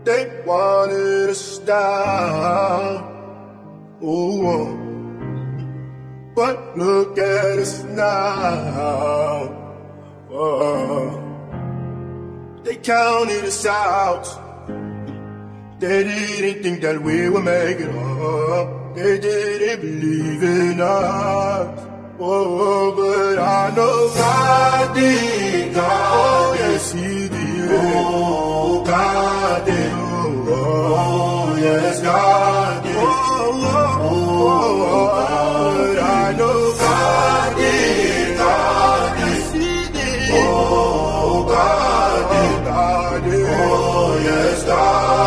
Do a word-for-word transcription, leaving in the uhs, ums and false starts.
They wanted to stop. Oh, but look at us now. Oh, they counted us out. They didn't think that we would make it up. They didn't believe in us. Oh, but I know God did. God, yes, He did. Oh, God did. Oh, yes, God did. Oh, oh, oh, oh, but I know God did. God, yes, He did. Oh, God did. God did. Oh, yes, God.